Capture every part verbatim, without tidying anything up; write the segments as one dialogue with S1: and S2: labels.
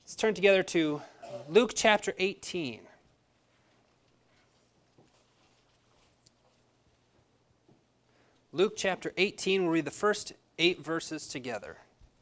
S1: Let's turn together to Luke chapter eighteen. Luke chapter eighteen, we'll read the first eight verses together.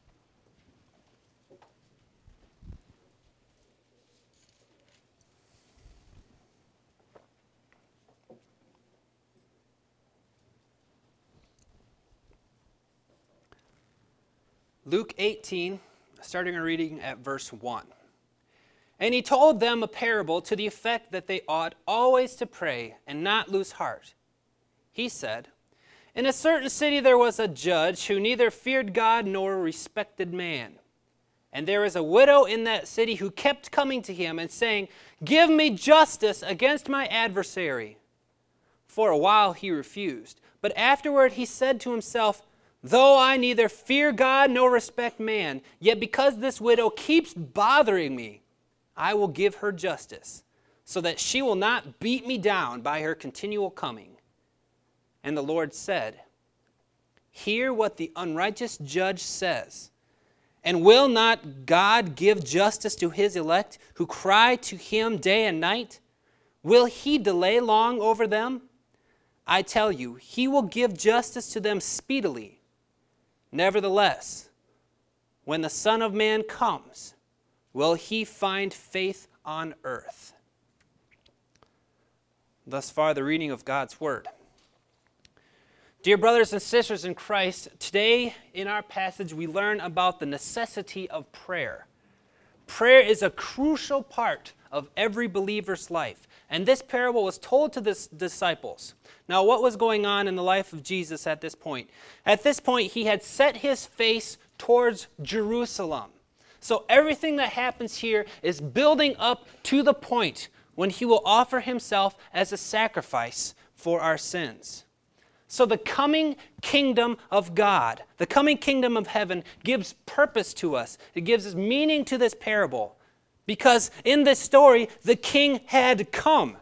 S1: Luke eighteen, starting our reading at verse one. And he told them a parable to the effect that they ought always to pray and not lose heart. He said, in a certain city there was a judge who neither feared God nor respected man. And there was a widow in that city who kept coming to him and saying, give me justice against my adversary. For a while he refused, but afterward he said to himself, though I neither fear God nor respect man, yet because this widow keeps bothering me, I will give her justice, so that she will not beat me down by her continual coming. And the Lord said, hear what the unrighteous judge says. And will not God give justice to his elect, who cry to him day and night? Will he delay long over them? I tell you, he will give justice to them speedily. Nevertheless, when the Son of Man comes, will he find faith on earth? Thus far, the reading of God's word. Dear brothers and sisters in Christ, today in our passage we learn about the necessity of prayer. Prayer is a crucial part of every believer's life. And this parable was told to the disciples. Now, what was going on in the life of Jesus at this point? At this point, he had set his face towards Jerusalem. So everything that happens here is building up to the point when he will offer himself as a sacrifice for our sins. So the coming kingdom of God, the coming kingdom of heaven, gives purpose to us. It gives us meaning to this parable. Because in this story, the king had come.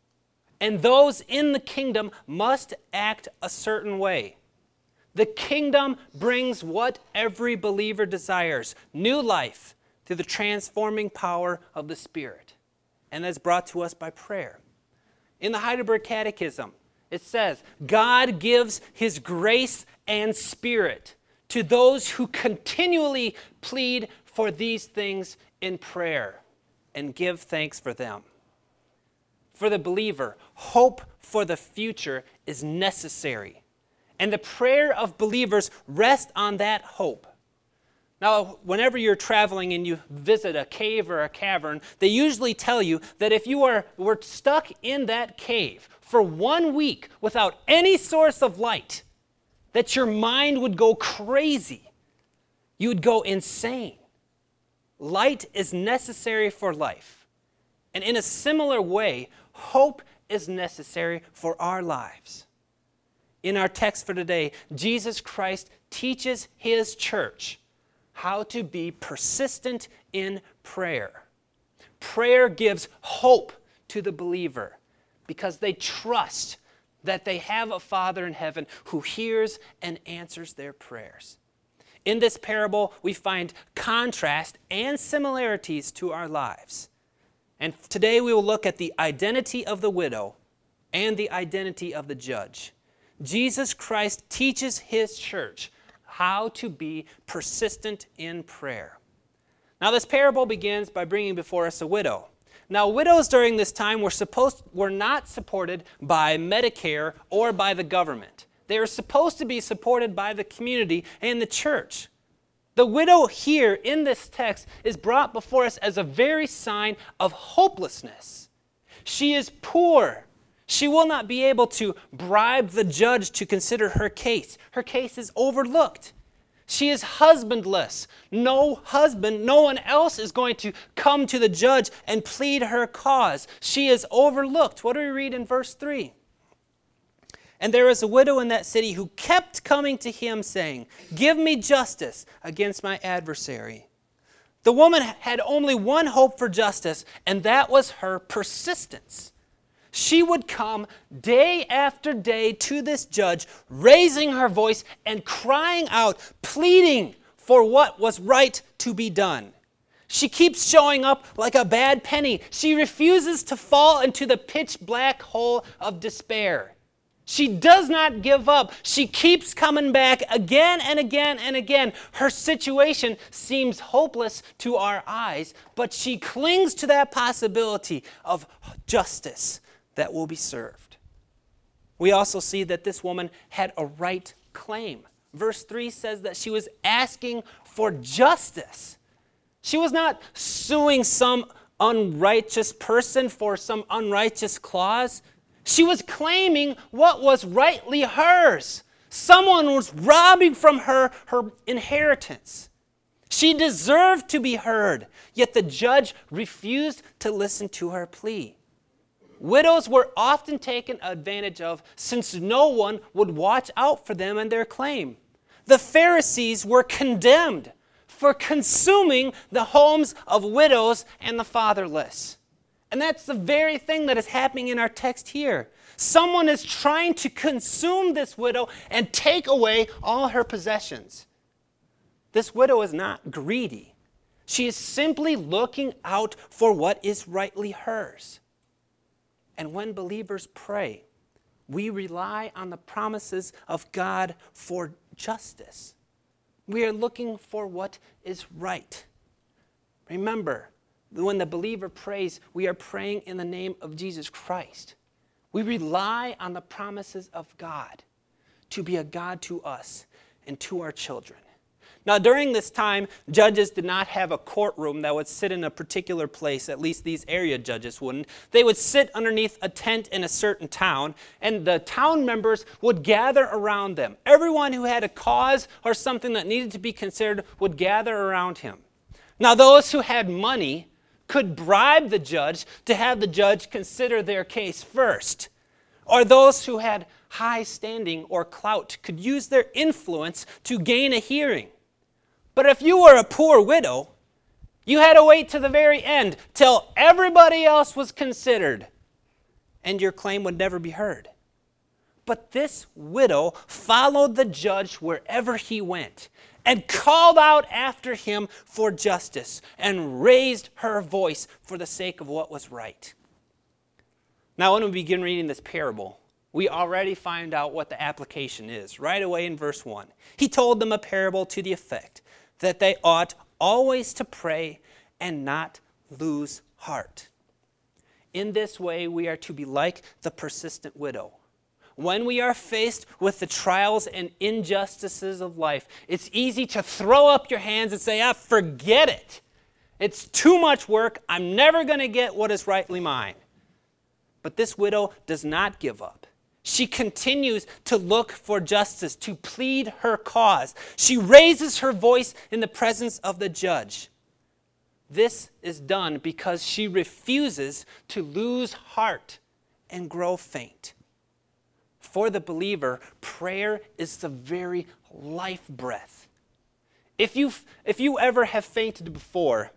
S1: And those in the kingdom must act a certain way. The kingdom brings what every believer desires, new life through the transforming power of the Spirit. And that's brought to us by prayer. In the Heidelberg Catechism, it says, God gives his grace and Spirit to those who continually plead for these things in prayer and give thanks for them. For the believer, hope for the future is necessary. And the prayer of believers rests on that hope. Now, whenever you're traveling and you visit a cave or a cavern, they usually tell you that if you are, were stuck in that cave for one week without any source of light, that your mind would go crazy. You would go insane. Light is necessary for life. And in a similar way, hope is necessary for our lives. In our text for today, Jesus Christ teaches his church how to be persistent in prayer. Prayer gives hope to the believer because they trust that they have a Father in heaven who hears and answers their prayers. In this parable, we find contrast and similarities to our lives. And today we will look at the identity of the widow and the identity of the judge. Jesus Christ teaches his church how to be persistent in prayer. Now, this parable begins by bringing before us a widow. Now, widows during this time were supposed were not supported by Medicare or by the government. They were supposed to be supported by the community and the church. The widow here in this text is brought before us as a very sign of hopelessness. She is poor. She will not be able to bribe the judge to consider her case. Her case is overlooked. She is husbandless. No husband, no one else is going to come to the judge and plead her cause. She is overlooked. What do we read in verse three? And there was a widow in that city who kept coming to him saying, give me justice against my adversary. The woman had only one hope for justice, and that was her persistence. She would come day after day to this judge, raising her voice and crying out, pleading for what was right to be done. She keeps showing up like a bad penny. She refuses to fall into the pitch black hole of despair. She does not give up. She keeps coming back again and again and again. Her situation seems hopeless to our eyes, but she clings to that possibility of justice that will be served. We also see that this woman had a right claim. Verse three says that she was asking for justice. She was not suing some unrighteous person for some unrighteous clause. She was claiming what was rightly hers. Someone was robbing from her her inheritance. She deserved to be heard, yet the judge refused to listen to her plea. Widows were often taken advantage of since no one would watch out for them and their claim. The Pharisees were condemned for consuming the homes of widows and the fatherless. And that's the very thing that is happening in our text here. Someone is trying to consume this widow and take away all her possessions. This widow is not greedy. She is simply looking out for what is rightly hers. And when believers pray, we rely on the promises of God for justice. We are looking for what is right. Remember, when the believer prays, we are praying in the name of Jesus Christ. We rely on the promises of God to be a God to us and to our children. Now, during this time, judges did not have a courtroom that would sit in a particular place. At least these area judges wouldn't. They would sit underneath a tent in a certain town, and the town members would gather around them. Everyone who had a cause or something that needed to be considered would gather around him. Now, those who had money could bribe the judge to have the judge consider their case first. Or those who had high standing or clout could use their influence to gain a hearing. But if you were a poor widow, you had to wait to the very end till everybody else was considered, and your claim would never be heard. But this widow followed the judge wherever he went and called out after him for justice and raised her voice for the sake of what was right. Now, when we begin reading this parable, we already find out what the application is right away in verse one. He told them a parable to the effect that they ought always to pray and not lose heart. In this way, we are to be like the persistent widow. When we are faced with the trials and injustices of life, it's easy to throw up your hands and say, ah, forget it. It's too much work. I'm never going to get what is rightly mine. But this widow does not give up. She continues to look for justice, to plead her cause. She raises her voice in the presence of the judge. This is done because she refuses to lose heart and grow faint. For the believer, prayer is the very life breath. If you if you ever have fainted before,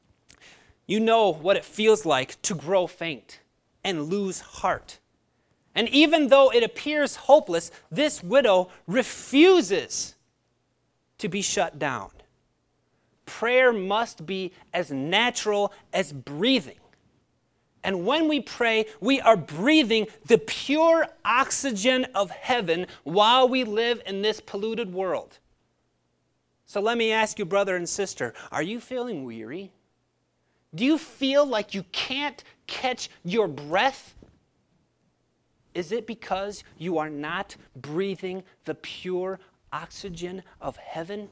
S1: you know what it feels like to grow faint and lose heart. And even though it appears hopeless, this widow refuses to be shut down. Prayer must be as natural as breathing. And when we pray, we are breathing the pure oxygen of heaven while we live in this polluted world. So let me ask you, brother and sister, are you feeling weary? Do you feel like you can't catch your breath? Is it because you are not breathing the pure oxygen of heaven?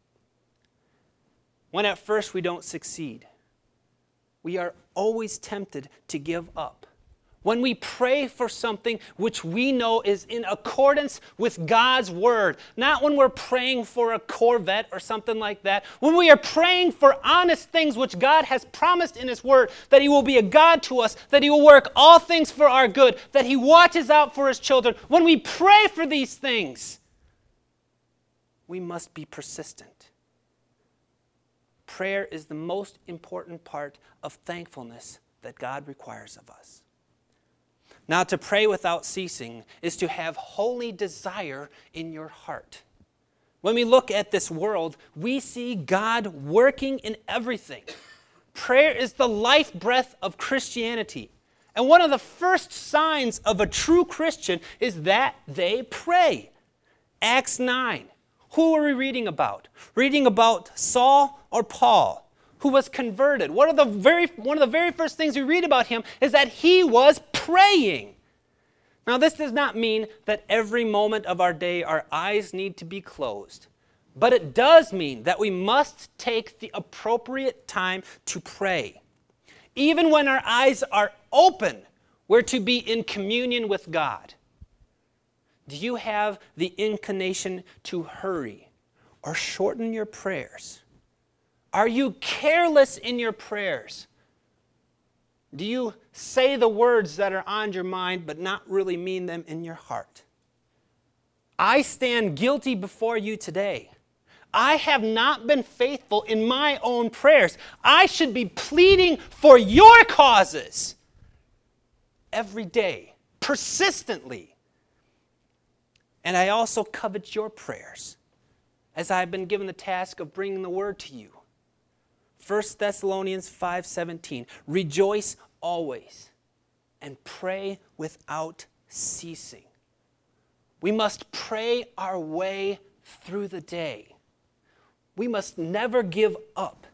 S1: When at first we don't succeed, we are always tempted to give up. When we pray for something which we know is in accordance with God's word, not when we're praying for a Corvette or something like that, when we are praying for honest things which God has promised in his word, that he will be a God to us, that he will work all things for our good, that he watches out for his children. When we pray for these things, we must be persistent. Prayer is the most important part of thankfulness that God requires of us. Now, to pray without ceasing is to have holy desire in your heart. When we look at this world, we see God working in everything. Prayer is the life breath of Christianity. And one of the first signs of a true Christian is that they pray. Acts nine. Who are we reading about? Reading about Saul or Paul, who was converted. One of the very, one of the very first things we read about him is that he was praying. Now, this does not mean that every moment of our day our eyes need to be closed. But it does mean that we must take the appropriate time to pray. Even when our eyes are open, we're to be in communion with God. Do you have the inclination to hurry or shorten your prayers? Are you careless in your prayers? Do you say the words that are on your mind but not really mean them in your heart? I stand guilty before you today. I have not been faithful in my own prayers. I should be pleading for your causes every day, persistently. And I also covet your prayers, as I have been given the task of bringing the word to you. First Thessalonians five seventeen, rejoice always and pray without ceasing. We must pray our way through the day. We must never give up.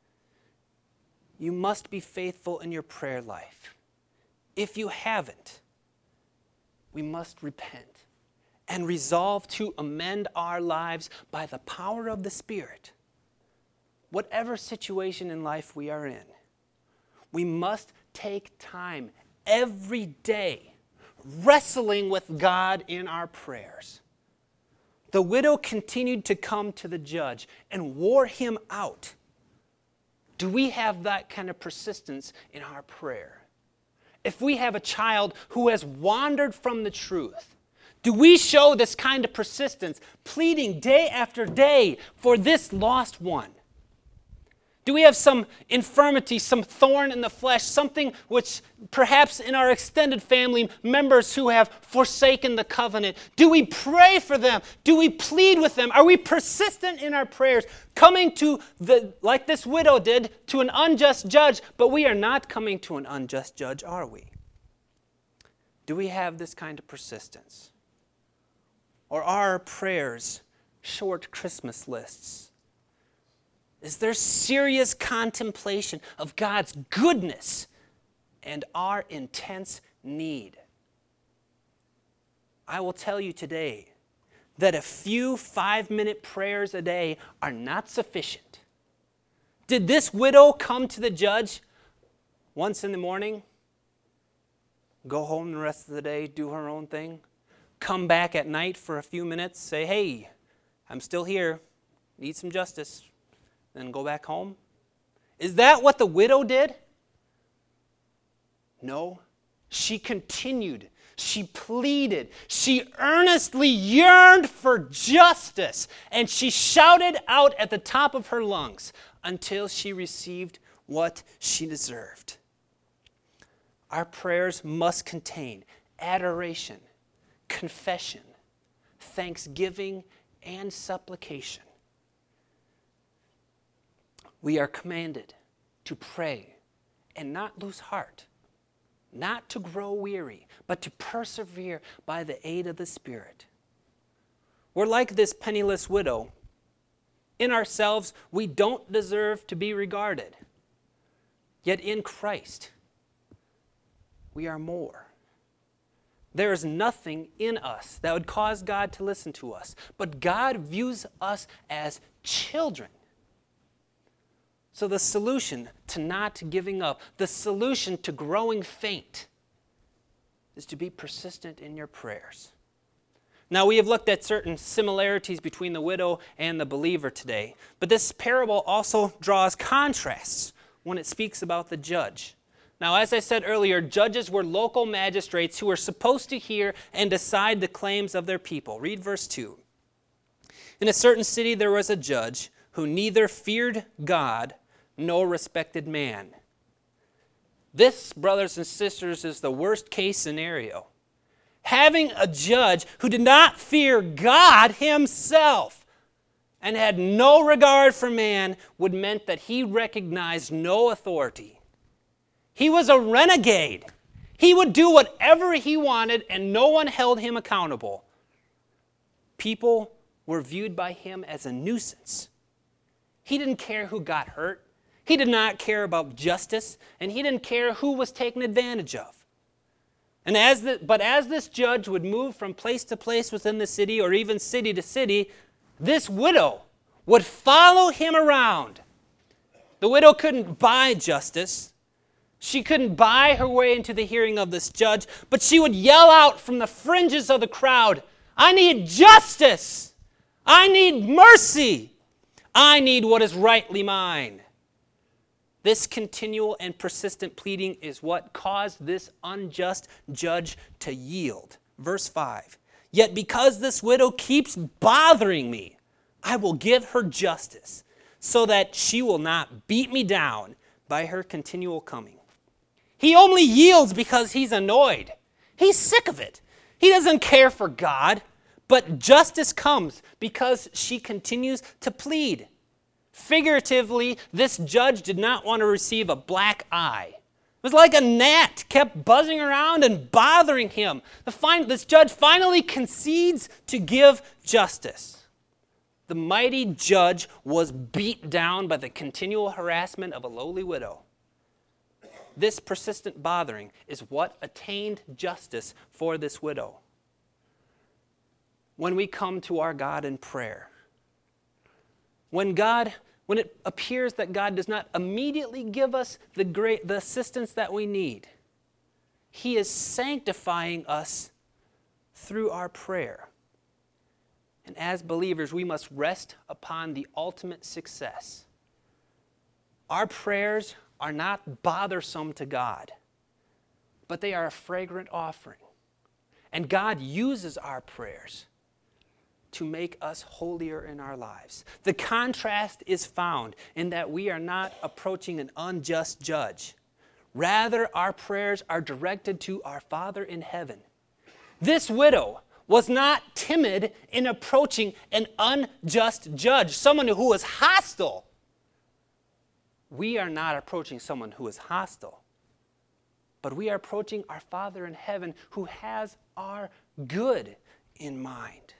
S1: You must be faithful in your prayer life. If you haven't, we must repent and resolve to amend our lives by the power of the Spirit. Whatever situation in life we are in, we must take time every day wrestling with God in our prayers. The widow continued to come to the judge and wore him out. Do we have that kind of persistence in our prayer? If we have a child who has wandered from the truth, do we show this kind of persistence, pleading day after day for this lost one? Do we have some infirmity, some thorn in the flesh, something which perhaps in our extended family members who have forsaken the covenant? Do we pray for them? Do we plead with them? Are we persistent in our prayers, coming to, the like this widow did, to an unjust judge, but we are not coming to an unjust judge, are we? Do we have this kind of persistence? Or are our prayers short Christmas lists? Is there serious contemplation of God's goodness and our intense need? I will tell you today that a few five-minute prayers a day are not sufficient. Did this widow come to the judge once in the morning, go home the rest of the day, do her own thing, come back at night for a few minutes, say, hey, I'm still here, need some justice, then go back home? Is that what the widow did? No. She continued. She pleaded. She earnestly yearned for justice. And she shouted out at the top of her lungs until she received what she deserved. Our prayers must contain adoration, confession, thanksgiving, and supplication. We are commanded to pray and not lose heart, not to grow weary, but to persevere by the aid of the Spirit. We're like this penniless widow. In ourselves, we don't deserve to be regarded. Yet in Christ, we are more. There is nothing in us that would cause God to listen to us, but God views us as children. So the solution to not giving up, the solution to growing faint, is to be persistent in your prayers. Now, we have looked at certain similarities between the widow and the believer today, but this parable also draws contrasts when it speaks about the judge. Now, as I said earlier, judges were local magistrates who were supposed to hear and decide the claims of their people. Read verse two. In a certain city there was a judge who neither feared God nor respected man. This, brothers and sisters, is the worst case scenario. Having a judge who did not fear God himself. and had no regard for man would meant that he recognized no authority. He was a renegade. He would do whatever he wanted and no one held him accountable. People were viewed by him as a nuisance. He didn't care who got hurt. He did not care about justice, and he didn't care who was taken advantage of. And as the, but as this judge would move from place to place within the city or even city to city, this widow would follow him around. The widow couldn't buy justice. She couldn't buy her way into the hearing of this judge, but she would yell out from the fringes of the crowd, "I need justice! I need mercy! I need what is rightly mine." This continual and persistent pleading is what caused this unjust judge to yield. Verse five, "Yet because this widow keeps bothering me, I will give her justice, so that she will not beat me down by her continual coming." He only yields because he's annoyed. He's sick of it. He doesn't care for God, but justice comes because she continues to plead. Figuratively, this judge did not want to receive a black eye. It was like a gnat kept buzzing around and bothering him. The fin- this judge finally concedes to give justice. The mighty judge was beat down by the continual harassment of a lowly widow. This persistent bothering is what attained justice for this widow. When we come to our God in prayer, when God, when it appears that God does not immediately give us the great, the assistance that we need, He is sanctifying us through our prayer. And as believers, we must rest upon the ultimate success. Our prayers are not bothersome to God, but they are a fragrant offering. And God uses our prayers to make us holier in our lives. The contrast is found in that we are not approaching an unjust judge. Rather, our prayers are directed to our Father in heaven. This widow was not timid in approaching an unjust judge, someone who was hostile. We are not approaching someone who is hostile, but we are approaching our Father in heaven who has our good in mind.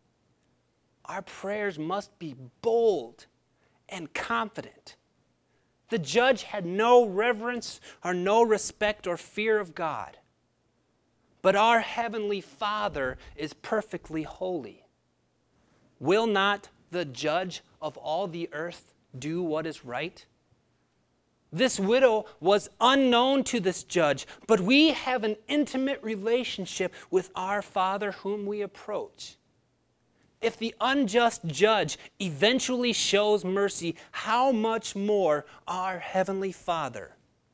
S1: Our prayers must be bold and confident. The judge had no reverence or no respect or fear of God, but our Heavenly Father is perfectly holy. Will not the judge of all the earth do what is right? This widow was unknown to this judge, but we have an intimate relationship with our Father whom we approach. If the unjust judge eventually shows mercy, how much more our Heavenly Father?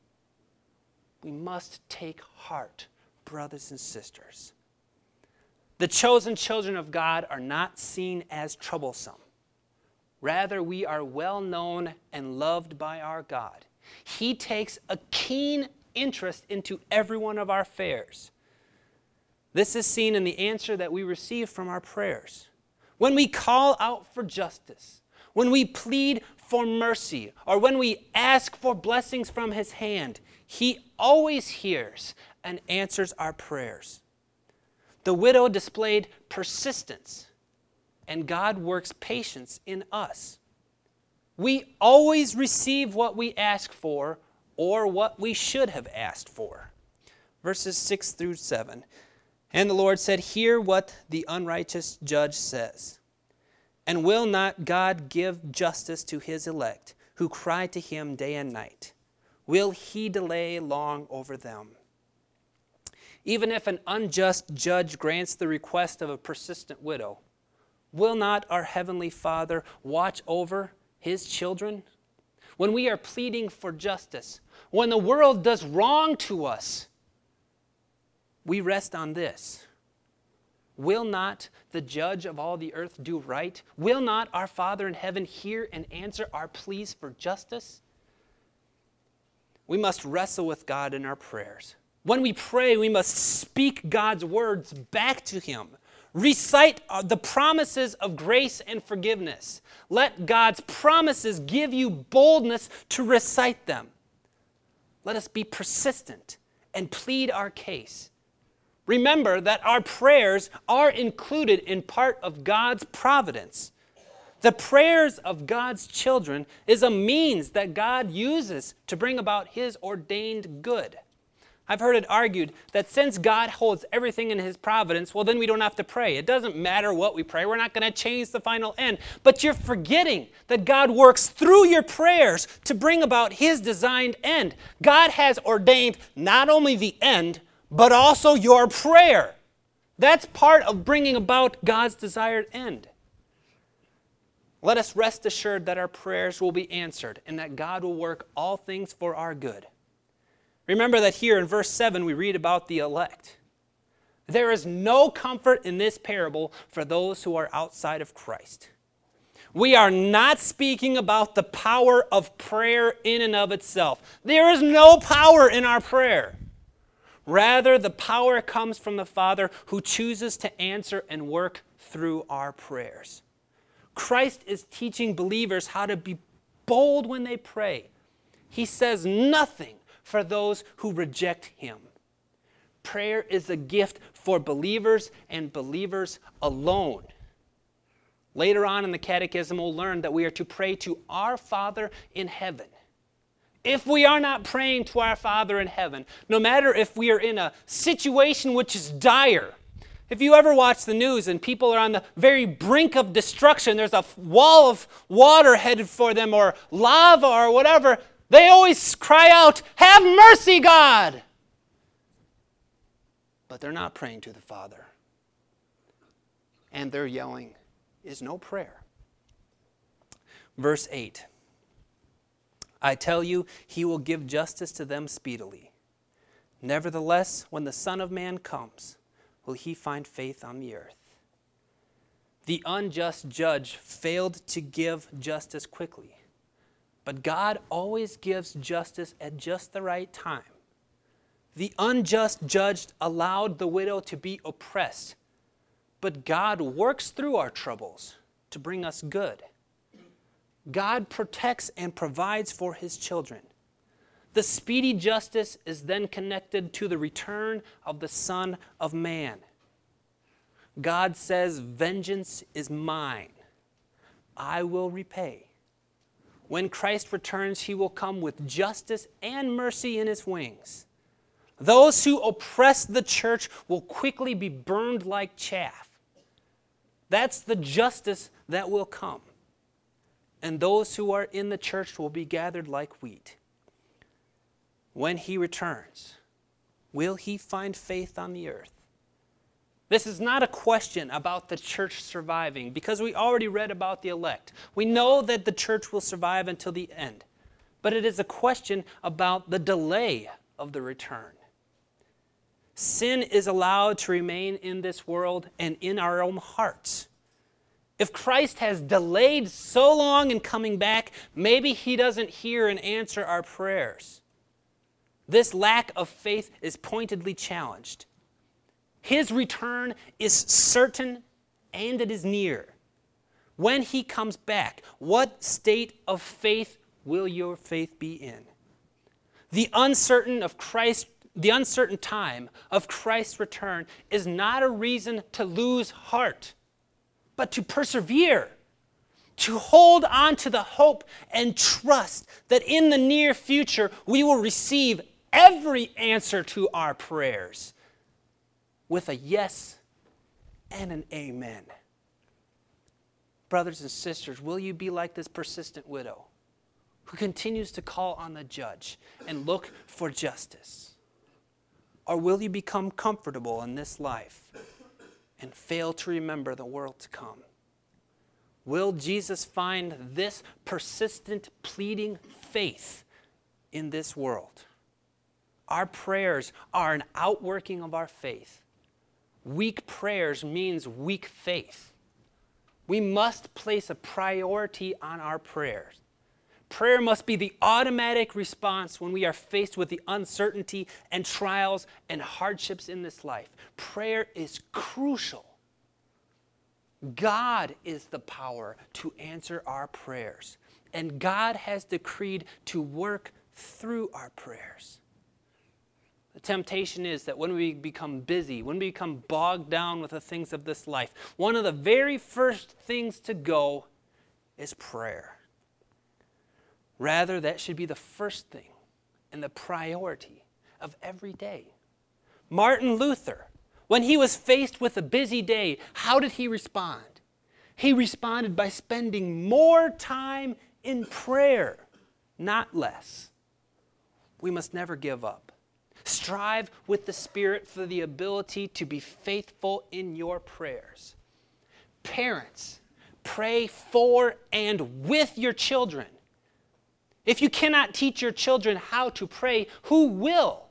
S1: We must take heart, brothers and sisters. The chosen children of God are not seen as troublesome. Rather, we are well known and loved by our God. He takes a keen interest into every one of our affairs. This is seen in the answer that we receive from our prayers. When we call out for justice, when we plead for mercy, or when we ask for blessings from His hand, He always hears and answers our prayers. The widow displayed persistence, and God works patience in us. We always receive what we ask for or what we should have asked for. Verses six through seven. And the Lord said, "Hear what the unrighteous judge says. And will not God give justice to His elect, who cry to Him day and night? Will He delay long over them?" Even if an unjust judge grants the request of a persistent widow, will not our Heavenly Father watch over His children? When we are pleading for justice, when the world does wrong to us, we rest on this. Will not the judge of all the earth do right? Will not our Father in heaven hear and answer our pleas for justice? We must wrestle with God in our prayers. When we pray, we must speak God's words back to Him, Recite the promises of grace and forgiveness. Let God's promises give you boldness to recite them. Let us be persistent and plead our case. Remember that our prayers are included in part of God's providence. The prayers of God's children is a means that God uses to bring about His ordained good. I've heard it argued that since God holds everything in His providence, well, then we don't have to pray. It doesn't matter what we pray. We're not going to change the final end. But you're forgetting that God works through your prayers to bring about His designed end. God has ordained not only the end, but also your prayer. That's part of bringing about God's desired end. Let us rest assured that our prayers will be answered and that God will work all things for our good. Remember that here in verse seven we read about the elect. There is no comfort in this parable for those who are outside of Christ. We are not speaking about the power of prayer in and of itself. There is no power in our prayer. Rather, the power comes from the Father who chooses to answer and work through our prayers. Christ is teaching believers how to be bold when they pray. He says nothing for those who reject Him. Prayer is a gift for believers and believers alone. Later on in the Catechism, we'll learn that we are to pray to our Father in heaven. If we are not praying to our Father in heaven, no matter if we are in a situation which is dire, if you ever watch the news and people are on the very brink of destruction, there's a wall of water headed for them or lava or whatever, they always cry out, "Have mercy, God!" But they're not praying to the Father. And their yelling is no prayer. Verse eight. I tell you, He will give justice to them speedily. Nevertheless, when the Son of Man comes, will He find faith on the earth? The unjust judge failed to give justice quickly. But God always gives justice at just the right time. The unjust judge allowed the widow to be oppressed. But God works through our troubles to bring us good. God protects and provides for His children. The speedy justice is then connected to the return of the Son of Man. God says, "Vengeance is mine. I will repay." When Christ returns, He will come with justice and mercy in His wings. Those who oppress the church will quickly be burned like chaff. That's the justice that will come. And those who are in the church will be gathered like wheat. When He returns, will He find faith on the earth? This is not a question about the church surviving, because we already read about the elect. We know that the church will survive until the end. But it is a question about the delay of the return. Sin is allowed to remain in this world and in our own hearts. If Christ has delayed so long in coming back, maybe He doesn't hear and answer our prayers. This lack of faith is pointedly challenged. His return is certain and it is near. When He comes back, what state of faith will your faith be in? The uncertain of Christ, the uncertain time of Christ's return is not a reason to lose heart, but to persevere, to hold on to the hope and trust that in the near future we will receive every answer to our prayers with a yes and an amen. Brothers and sisters, will you be like this persistent widow who continues to call on the judge and look for justice? Or will you become comfortable in this life and fail to remember the world to come? Will Jesus find this persistent, pleading faith in this world? Our prayers are an outworking of our faith. Weak prayers means weak faith. We must place a priority on our prayers. Prayer must be the automatic response when we are faced with the uncertainty and trials and hardships in this life. Prayer is crucial God is the power to answer our prayers, and God has decreed to work through our prayers. The temptation is that when we become busy, when we become bogged down with the things of this life, one of the very first things to go is prayer. Rather, that should be the first thing and the priority of every day. Martin Luther, when he was faced with a busy day, how did he respond? He responded by spending more time in prayer, not less. We must never give up. Strive with the Spirit for the ability to be faithful in your prayers. Parents, pray for and with your children. If you cannot teach your children how to pray, who will?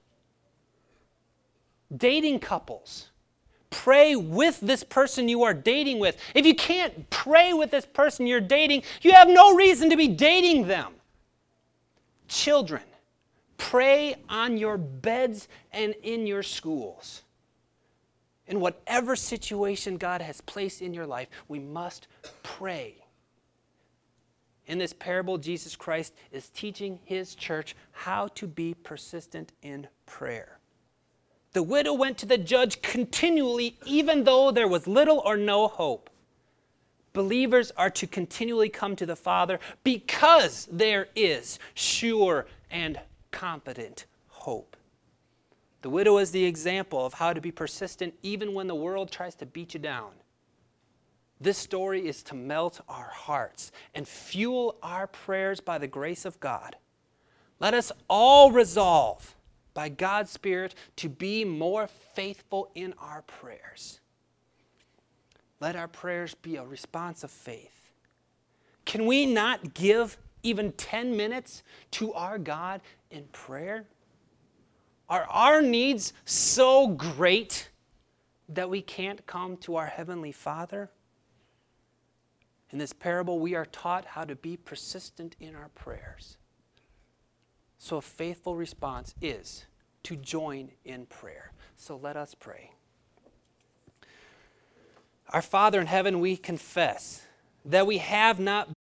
S1: Dating couples, pray with this person you are dating with. If you can't pray with this person you're dating, you have no reason to be dating them. Children, pray on your beds and in your schools. In whatever situation God has placed in your life, we must pray. In this parable, Jesus Christ is teaching his church how to be persistent in prayer. The widow went to the judge continually, even though there was little or no hope. Believers are to continually come to the Father because there is sure and confident hope. The widow is the example of how to be persistent even when the world tries to beat you down. This story is to melt our hearts and fuel our prayers by the grace of God. Let us all resolve by God's Spirit to be more faithful in our prayers. Let our prayers be a response of faith. Can we not give even ten minutes to our God in prayer? Are our needs so great that we can't come to our Heavenly Father? In this parable, we are taught how to be persistent in our prayers. So a faithful response is to join in prayer. So let us pray. Our Father in heaven, we confess that we have not